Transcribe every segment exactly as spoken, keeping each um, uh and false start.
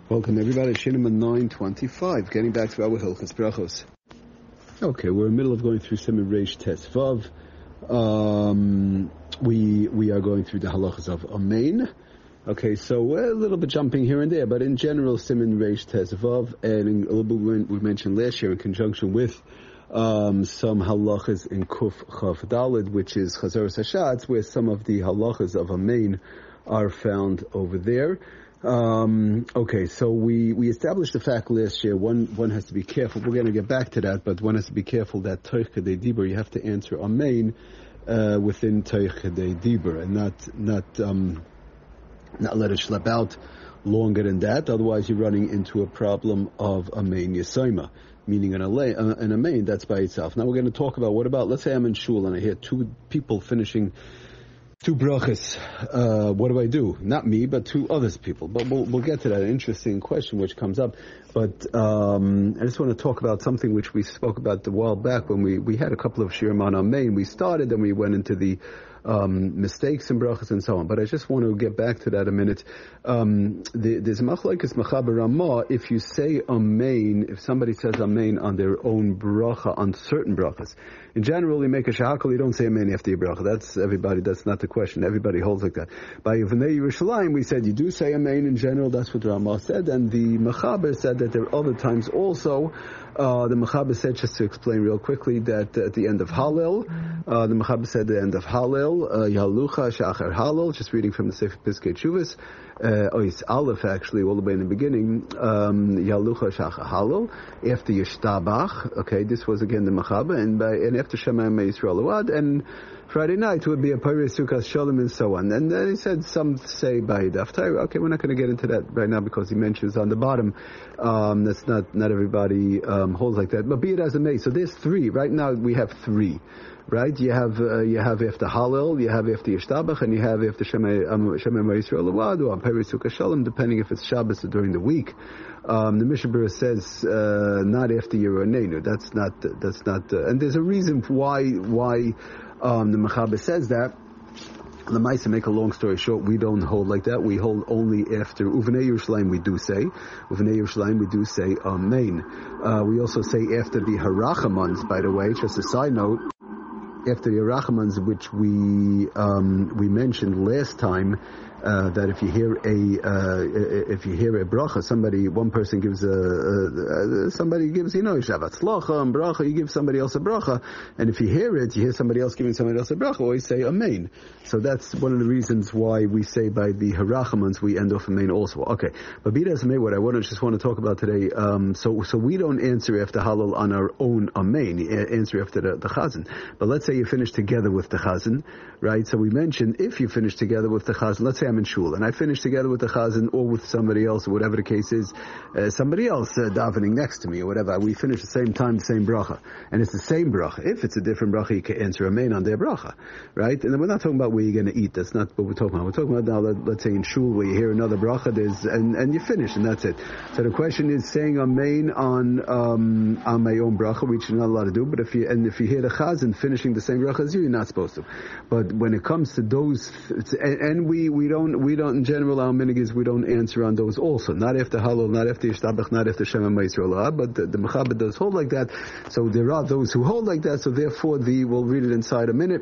Welcome everybody, Shinema nine twenty-five, getting back to our Hilchos Brachos. Okay, we're in the middle of going through Siman Reish Tes Vav. Um, we we are going through the halachas of Amen. Okay, so we're a little bit jumping here and there, but in general, Siman Reish Tes Vav, and in, a little bit we mentioned last year in conjunction with um, some halachas in Kuf Chav Daled, which is Chazaras Hashatz, where some of the halachas of Amen are found over there. Um, okay, so we, we established the fact last year, one, one has to be careful, we're going to get back to that, but one has to be careful that Toich Kadei Dibur, you have to answer Amen, uh, within Toich Kadei Dibur, and not, not, um, not let it schlep out longer than that, otherwise you're running into a problem of Amen Yesayma, meaning an, an Amen, that's by itself. Now we're going to talk about, what about, let's say I'm in shul and I hear two people finishing two brachas, uh, what do I do? Not me, but two others people. But we'll, we'll get to that interesting question which comes up. But um, I just want to talk about something which we spoke about a while back when we, we had a couple of shirim on Amen. We started and we went into the um, mistakes in brachas and so on. But I just want to get back to that a minute. Um, the, there's machlokes Mechaber Ramah. If you say Amen, if somebody says Amen on their own bracha, on certain brachas, in general, you make a shahakal, you don't say Amen after your bracha. That's everybody, that's not the question. Everybody holds like that. By Yevnei Yerushalayim, we said you do say Amen in general, that's what Ramah said, and the Mechaber said that there are other times also. Uh, the Mechaber said, just to explain real quickly, that at the end of Hallel, uh, the Mechaber said at the end of Hallel, uh, Yalucha Shachar Hallel, just reading from the Sefer Piskei Teshuvos, uh, oh, it's Aleph actually, all the way in the beginning, um, Yalucha Shachar Hallel, after Yishtabach, okay, this was again the Mechaber, and by, and after Shema Yisrael Awad, and Friday night would be a Peiris Sukkot Shalom and so on. And then he said, some say by Daf Torah. Okay, we're not going to get into that right now because he mentions on the bottom, um, that's not, not everybody, um, holds like that. But be it as it may. So there's three. Right now we have three. Right? You have, uh, you have after Hallel, you have after Yishtabach, and you have after Shema Yisrael Awad, or Peiris Sukkot Shalom, depending if it's Shabbos or during the week. Um, the Mishnah Berurah says, uh, not after Yeronenu. That's not, that's not, uh, and there's a reason why, why, Um, the Mechaber says that. The Maisa, make a long story short, we don't hold like that. We hold only after Uvnei Yerushalayim we do say. Uvnei Yerushalayim we do say Amen. Uh, we also say after the Harachamans, by the way, just a side note, after the Harachamans, which we, um, we mentioned last time, Uh, that if you hear a uh, if you hear a bracha, somebody one person gives a, a, a somebody gives you know Shabbat Tzlacha and bracha, you give somebody else a bracha, and if you hear it, you hear somebody else giving somebody else a bracha, always say Amen. So that's one of the reasons why we say by the Harachamans we end off Amen also. Okay, but be that as it may, what I want to just want to talk about today. Um, so so we don't answer after Hallel on our own Amen. Answer after the, the Chazan. But let's say you finish together with the Chazan, right? So we mentioned if you finish together with the Chazan, let's say I'm in shul and I finish together with the chazan or with somebody else or whatever the case is, uh, somebody else uh, davening next to me or whatever, we finish the same time, the same bracha, and it's the same bracha. If it's a different bracha, you can answer Amen on their bracha, right? And then we're not talking about where you're going to eat. That's not what we're talking about. We're talking about now, let, let's say in shul where you hear another bracha, there's and, and you finish and that's it. So the question is saying Amen on um, on my own bracha, which you're not allowed to do. But if you and if you hear the chazan finishing the same bracha as you, you're not supposed to. But when it comes to those, and, and we we don't. We don't, in general, our minhag is we don't answer on those also. Not after Hallel, not after Yishtabach, not after Shema Yisrael, but the, the Mechaber does hold like that. So there are those who hold like that, so therefore the, we'll read it inside a minute.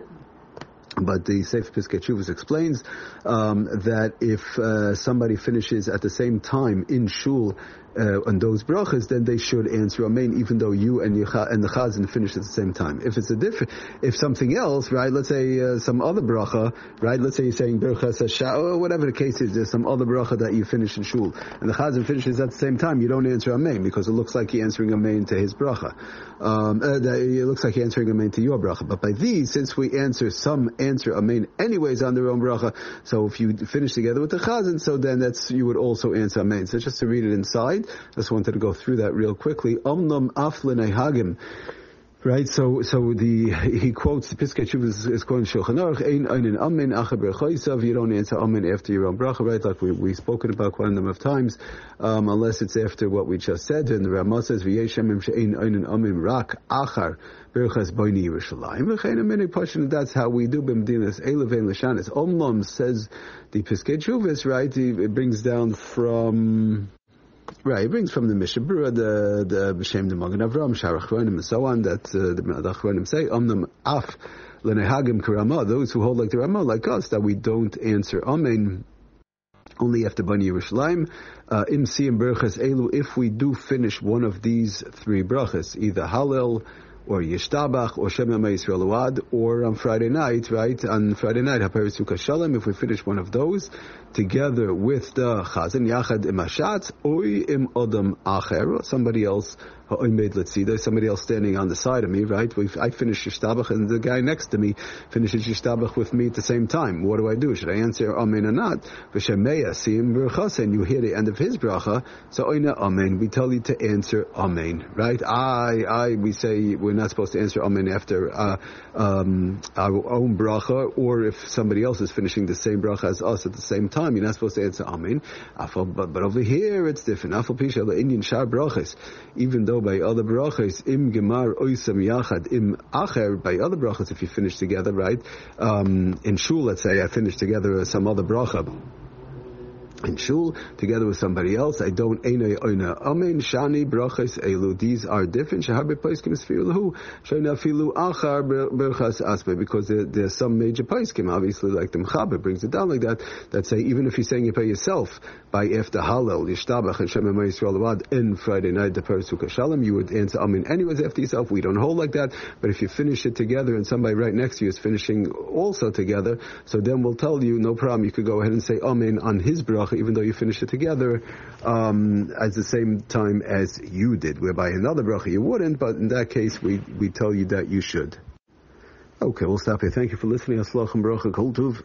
But the Sefer Piskei Teshuvos explains um, that if uh, somebody finishes at the same time in shul uh, on those brachas, then they should answer Amen, even though you and, your, and the chazan finish at the same time. If it's a different, if something else, right? Let's say uh, some other bracha, right? Let's say you're saying Birchas Hasha, or whatever the case is. There's some other bracha that you finish in shul, and the chazan finishes at the same time. You don't answer Amen because it looks like you're answering Amen to his bracha. Um, uh, it looks like you're answering Amen to your bracha. But by these, since we answer some answer Amen anyways on their own bracha, so if you finish together with the chazan, so then that's you would also answer Amen. So just to read it inside. Just wanted to go through that real quickly. Omnam aflinei hagim. Right, so so the he quotes the Piskei Teshuvos is quoting Shulchan Aruch. Ein einen amen acher berchoisav. You don't answer amen after your own bracha, right? Like we we spoken about quite a number of times, um, unless it's after what we just said. And the Ramah says v'yeshem she'ein einen amen rak achar berchas boini Yerushalayim. V'chein amen pashin. That's how we do b'medinas elevein l'shanis. Omlam says the Piskei Teshuvos, right? It brings down from. Right, he brings from the Mishnah Berurah, the the B'Shem the Magen Avram, Shar Achronim, and so on, that uh, the Achronim say, Omnam Af L'Nehagim Karama, those who hold like the Ramah, like us, that we don't answer Amen only after Bani Yerushalayim. Im Siyam Berachas Elu, if we do finish one of these three brachas, either Hallel, or Yishtabach, or Shem Yamei Yisrael Uad, or on Friday night, right? On Friday night, HaPeretz Sukkah Shalom, if we finish one of those, together with the Chazan, Yachad Im Hashatz, Oy Im Odam Acher, somebody else, somebody else standing on the side of me, right? We've, I finish Yishtabach, and the guy next to me finishes Yishtabach with me at the same time. What do I do? Should I answer Amen or not? V'Shemeya Siyam Berachas, and you hear the end of his bracha, so Oyna Amen. We tell you to answer Amen, right? I, I, we say we're not supposed to answer Amen after uh, um, our own bracha, or if somebody else is finishing the same bracha as us at the same time, you're not supposed to answer Amen. But, but over here it's different. Afal Pisha the Indian Shar brachas, even though by other brachas, im gemar oisam yachad im acher, by other brachas, if you finish together, right? Um, in shul, let's say I finish together some other bracha in shul together with somebody else, I don't einay oina amen shani brachas elu. These are different. Shaharbe paiskim esfirulahu shayna filu achar berachas aspe, because there, there's some major paiskim, obviously, like the Mechaber brings it down like that, that say even if you're saying it by yourself by after Hallel Yishtabach and Shem Yamei Yisrael Uad in Friday night the Peretz Sukkah Shalom, you would answer amen anyways after yourself. We don't hold like that, but if you finish it together and somebody right next to you is finishing also together, so then we'll tell you no problem. You could go ahead and say amen on his bracha, even though you finish it together um, at the same time as you did, whereby another bracha you wouldn't, but in that case we, we tell you that you should. Okay, we'll stop here. Thank you for listening. Aslach and bracha kol tuv.